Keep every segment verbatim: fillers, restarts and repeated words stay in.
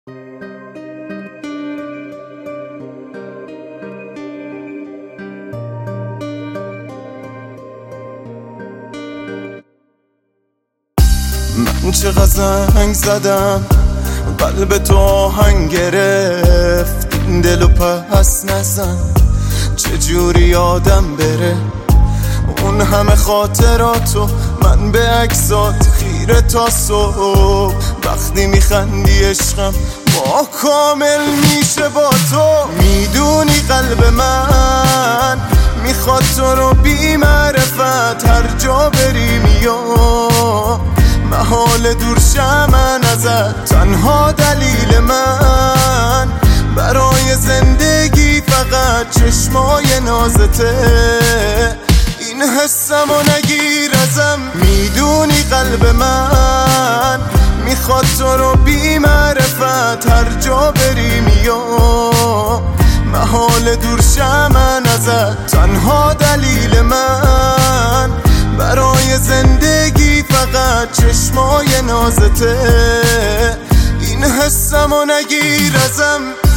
من چقدر زنگ زدم قلب تو آهنگ گرفت، این دلو پس نزن چجوری یادم بره. اون همه خاطراتو من به عکسات خیره تا صبح، وقتی میخندی عشقم ما کامل میشه با تو. میدونی قلب من میخواد تو رو بی معرفت، هر جا بری میام محال دور شم ازت. تنها دلیل من برای زندگی فقط چشمای نازته، این حسم و نگیر ازم. میدونی قلب من میخواد تو رو بی معرفت، هر جا بری میام محال دور شم ازت. تنها دلیل من برای زندگی فقط چشمای نازته، این حسم و نگیر ازم.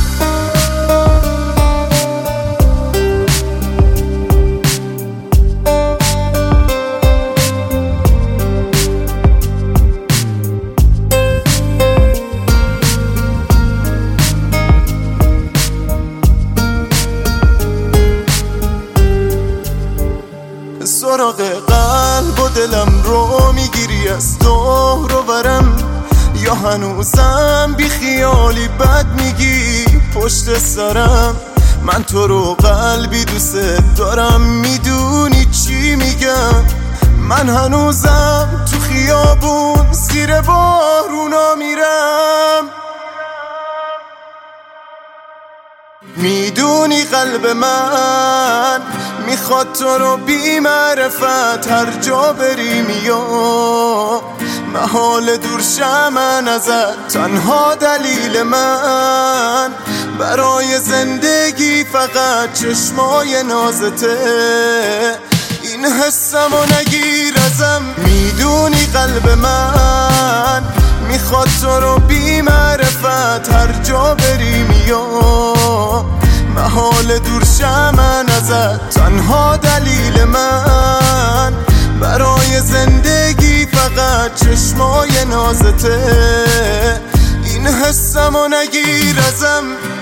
سراغ قلب و دلم رو میگیری از دور و برم، یا هنوزم بی خیالی بد میگی پشت سرم. من تو رو قلبی دوست دارم، میدونی چی میگم. من هنوزم تو خیابون زیر بارونا میرم. میدونی قلب من میخواد تو رو بی معرفت، هر جا بری میام محال دور شم ازت. تنها دلیل من برای زندگی فقط چشمای نازته، این حسم و نگیر ازم. میدونی قلب من میخواد تو رو بی معرفت، هر جا بری میام محال دور شم ازت. تنها دلیل من برای زندگی فقط چشمای نازته، این حسم و نگیر ازم.